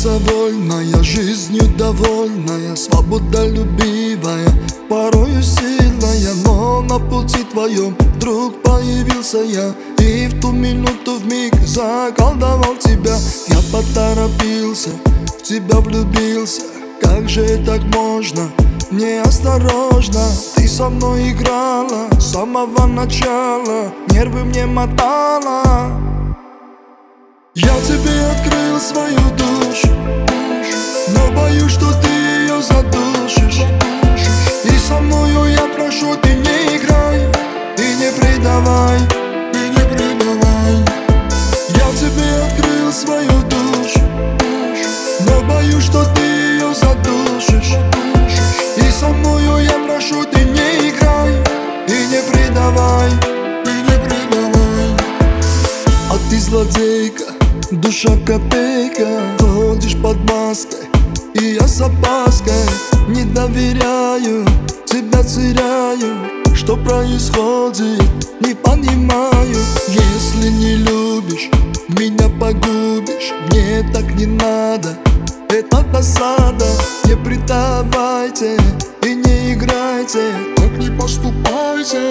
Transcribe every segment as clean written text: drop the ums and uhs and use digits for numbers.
сердце вольная, жизнью довольная, свободолюбивая, порою сильная. Но на пути твоем вдруг появился я, и в ту минуту вмиг заколдовал тебя. Я поторопился, в тебя влюбился. Как же так можно? Неосторожно ты со мной играла, с самого начала нервы мне мотала. Я тебе открыл свою душу, но боюсь, что ты ее задушишь. И со мною я прошу, ты не играй и не предавай, и не предавай. Я тебе открыл свою душу, но боюсь, что ты ее задушишь. И со мною я прошу, ты не играй и не предавай, и не предавай. А ты злодейка, душа копейка, ходишь под маской, и я с опаской не доверяю, тебя теряю. Что происходит, не понимаю. Если не любишь, меня погубишь. Мне так не надо, это досада. Не предавайте и не играйте, так не поступайте.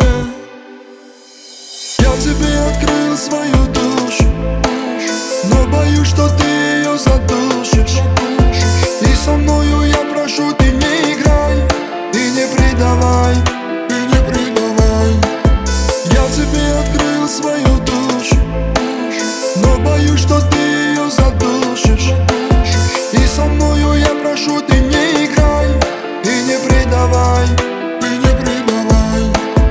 Я тебе открыл свою душу, но боюсь, что ты ее задушишь. И со мною я прошу, ты не играй и не предавай, и не предавай. Я тебе открыл свою душу, но боюсь, что ты ее задушишь. И со мною я прошу, ты не играй и не предавай, и не предавай.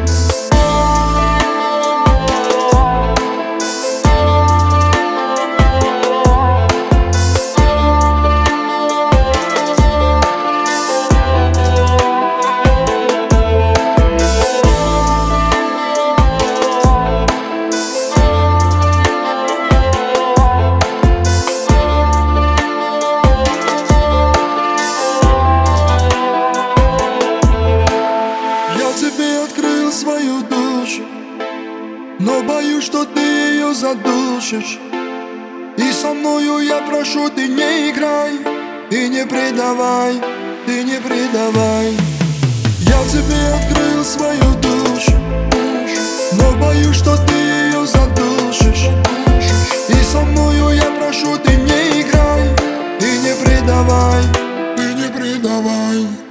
Свою душу, но боюсь, что ты ее задушишь. И со мною я прошу, ты не играй и не предавай, и не предавай. Я тебе открыл свою душу, но боюсь, что ты ее задушишь. И со мною я прошу, ты не играй и не предавай, и не предавай.